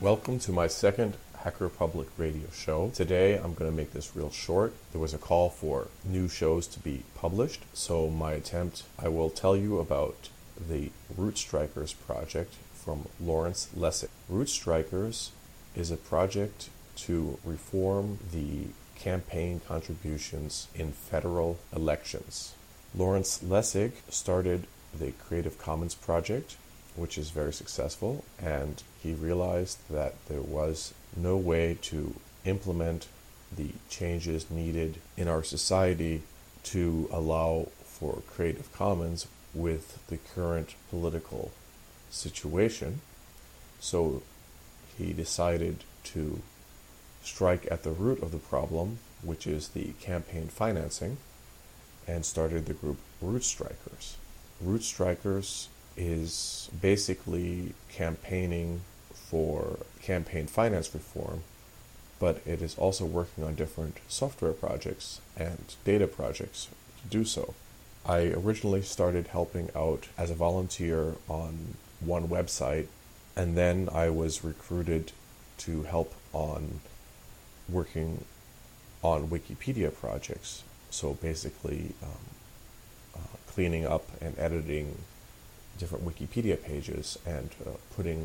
Welcome to my second Hacker Public radio show. Today I'm going to make this real short. There was a call for new shows to be published, so I will tell you about the Root Strikers project from Lawrence Lessig. Root Strikers is a project to reform the campaign contributions in federal elections. Lawrence Lessig started the Creative Commons project, which is very successful, and he realized that there was no way to implement the changes needed in our society to allow for Creative Commons with the current political situation. So he decided to strike at the root of the problem, which is the campaign financing, and started the group Root Strikers. Root Strikers is basically campaigning for campaign finance reform, but it is also working on different software projects and data projects to do so. I originally started helping out as a volunteer on one website, and then I was recruited to help on working on Wikipedia projects. So basically cleaning up and editing different Wikipedia pages and putting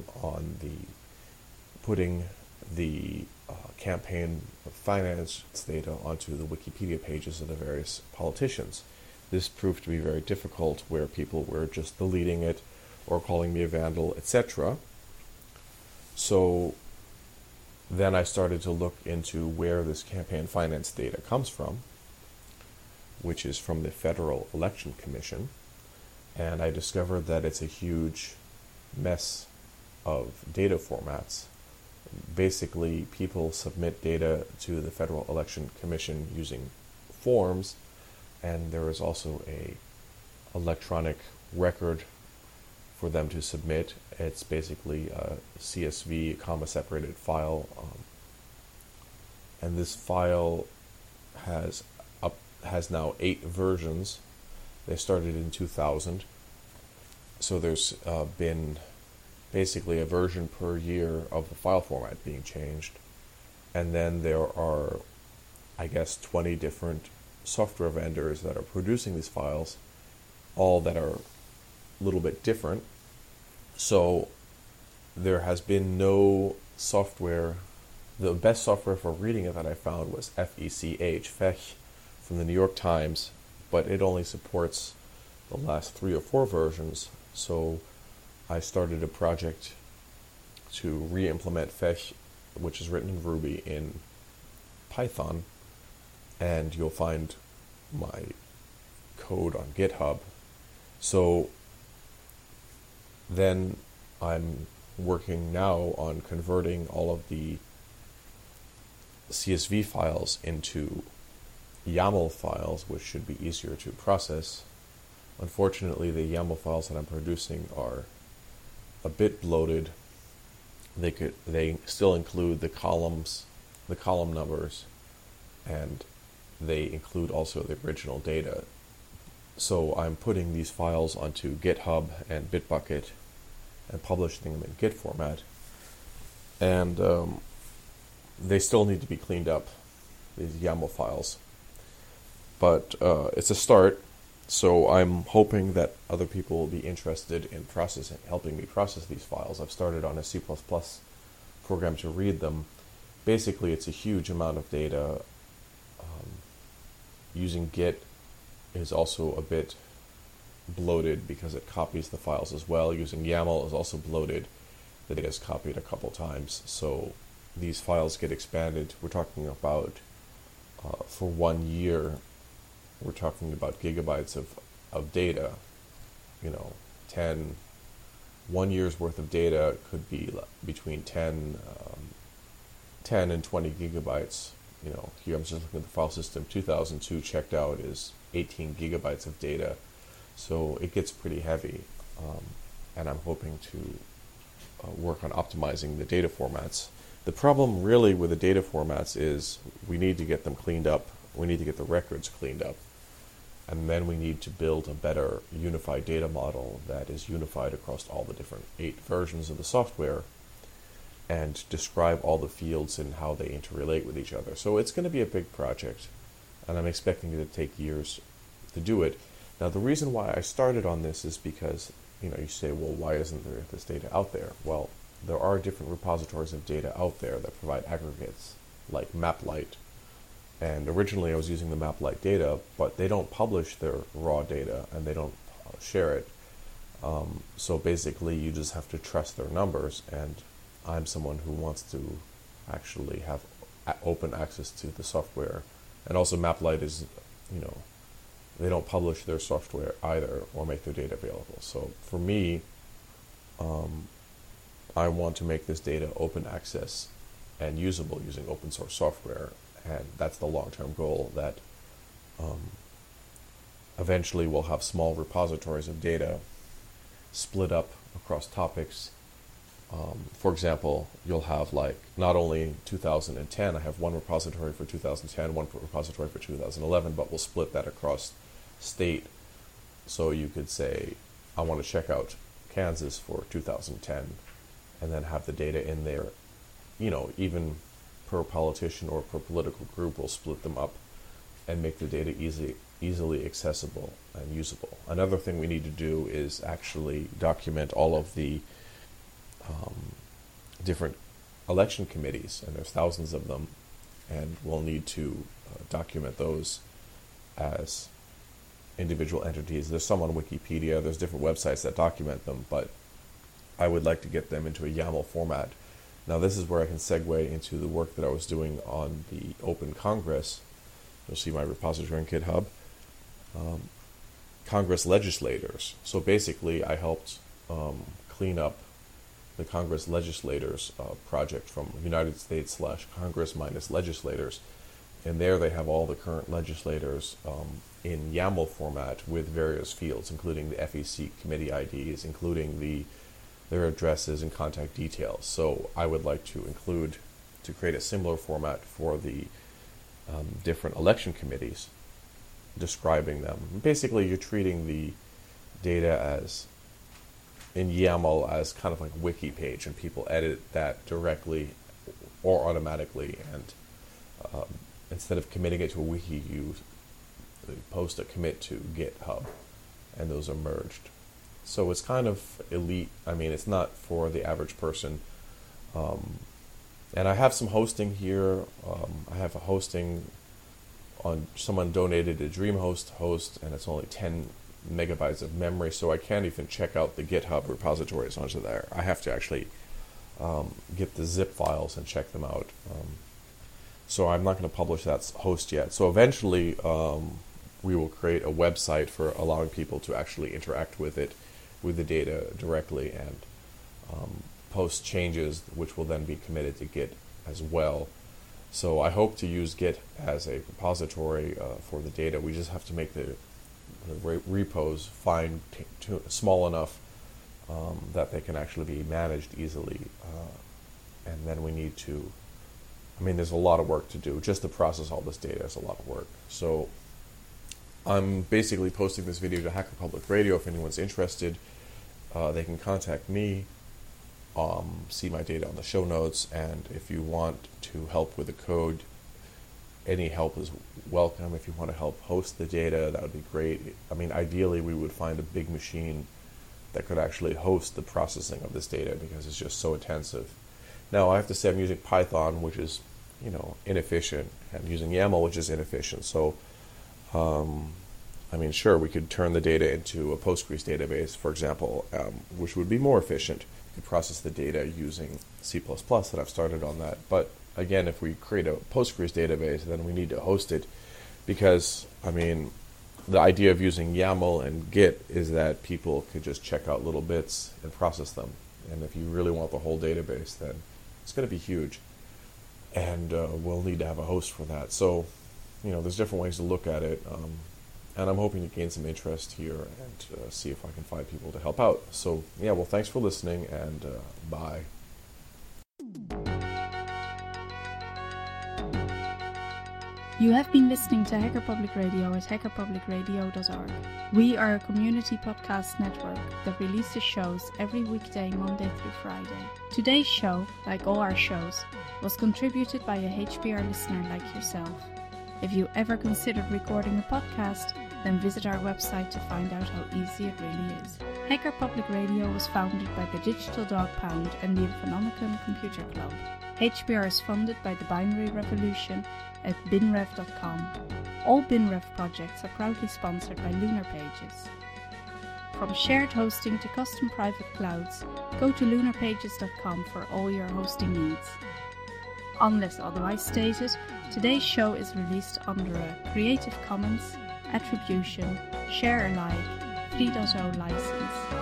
the campaign finance data onto the Wikipedia pages of the various politicians. This proved to be very difficult, where people were just deleting it or calling me a vandal, etc. So then I started to look into where this campaign finance data comes from, which is from the Federal Election Commission. And I discovered that it's a huge mess of data formats. Basically, people submit data to the Federal Election Commission using forms, and there is also a electronic record for them to submit. It's basically a CSV, comma-separated file, and this file has now 8 versions. They started in 2000, so there's been basically a version per year of the file format being changed, and then there are, 20 different software vendors that are producing these files, all that are a little bit different. So there has been no software. The best software for reading it that I found was FECH, from the New York Times, but it only supports the last 3 or 4 versions. So I started a project to re-implement Fetch, which is written in Ruby, in Python, and you'll find my code on GitHub. So then I'm working now on converting all of the CSV files into YAML files, which should be easier to process. Unfortunately, the YAML files that I'm producing are a bit bloated. They still include the column numbers, and they include also the original data. So I'm putting these files onto GitHub and Bitbucket and publishing them in Git format, and they still need to be cleaned up, these YAML files. But it's a start, so I'm hoping that other people will be interested in helping me process these files. I've started on a C++ program to read them. Basically, it's a huge amount of data. Using Git is also a bit bloated because it copies the files as well. Using YAML is also bloated. The data is copied a couple times, so these files get expanded. We're talking about, for 1 year, we're talking about gigabytes of data. 1 year's worth of data could be between 10 and 20 gigabytes. Here I'm just looking at the file system. 2002 checked out is 18 gigabytes of data. So it gets pretty heavy. And I'm hoping to work on optimizing the data formats. The problem really with the data formats is we need to get them cleaned up. We need to get the records cleaned up. And then we need to build a better unified data model that is unified across all the different 8 versions of the software. and describe all the fields and how they interrelate with each other. So it's going to be a big project, and I'm expecting it to take years to do it. Now, the reason why I started on this is because, you say, well, why isn't there this data out there? Well, there are different repositories of data out there that provide aggregates, like MapLight. And originally I was using the MapLight data, but they don't publish their raw data, and they don't share it. So basically you just have to trust their numbers, and I'm someone who wants to actually have open access to the software. And also MapLight is, they don't publish their software either or make their data available. So for me, I want to make this data open access and usable using open source software. And that's the long-term goal, that eventually we'll have small repositories of data split up across topics. For example, you'll have not only 2010, I have one repository for 2010, one repository for 2011, but we'll split that across state. So you could say, I want to check out Kansas for 2010, and then have the data in there. Even per politician or per political group, we'll split them up and make the data easily accessible and usable. Another thing we need to do is actually document all of the different election committees, and there's thousands of them, and we'll need to document those as individual entities. There's some on Wikipedia, there's different websites that document them, but I would like to get them into a YAML format. Now this is where I can segue into the work that I was doing on the Open Congress. You'll see my repository in GitHub. Congress legislators. So basically I helped clean up the Congress legislators project from United States /Congress - legislators. And there they have all the current legislators in YAML format with various fields, including the FEC committee IDs, including their addresses and contact details. So I would like to create a similar format for the different election committees, describing them. Basically, you're treating the data as in YAML as kind of like a wiki page, and people edit that directly or automatically, and instead of committing it to a wiki, you post a commit to GitHub, and those are merged. So it's kind of elite. I mean, it's not for the average person. And I have some hosting here. I have a hosting on, someone donated a DreamHost host, and it's only 10 megabytes of memory, so I can't even check out the GitHub repositories onto there. I have to actually get the zip files and check them out. So I'm not going to publish that host yet. So eventually we will create a website for allowing people to actually interact with it, with the data directly, and post changes, which will then be committed to Git as well. So I hope to use Git as a repository for the data. We just have to make the repos small enough that they can actually be managed easily. And then we need to, there's a lot of work to do. Just to process all this data is a lot of work. So I'm basically posting this video to Hacker Public Radio. If anyone's interested, they can contact me, see my data on the show notes, and if you want to help with the code, any help is welcome. If you want to help host the data, that would be great. Ideally we would find a big machine that could actually host the processing of this data, because it's just so intensive. Now I have to say I'm using Python, which is inefficient, and using YAML, which is inefficient. So sure, we could turn the data into a Postgres database, for example, which would be more efficient. We could process the data using C++, and I've started on that. But again, if we create a Postgres database, then we need to host it, because, the idea of using YAML and Git is that people could just check out little bits and process them. And if you really want the whole database, then it's going to be huge. And we'll need to have a host for that. So, there's different ways to look at it. And I'm hoping to gain some interest here and see if I can find people to help out. So, thanks for listening, and bye. You have been listening to Hacker Public Radio at hackerpublicradio.org. We are a community podcast network that releases shows every weekday, Monday through Friday. Today's show, like all our shows, was contributed by a HPR listener like yourself. If you ever considered recording a podcast, then visit our website to find out how easy it really is. Hacker Public Radio was founded by the Digital Dog Pound and the Infonomicon Computer Club. HPR is funded by the Binary Revolution at binrev.com. All BinRev projects are proudly sponsored by Lunar Pages. From shared hosting to custom private clouds, go to lunarpages.com for all your hosting needs. Unless otherwise stated, today's show is released under a Creative Commons Attribution Share Alike 3.0 license.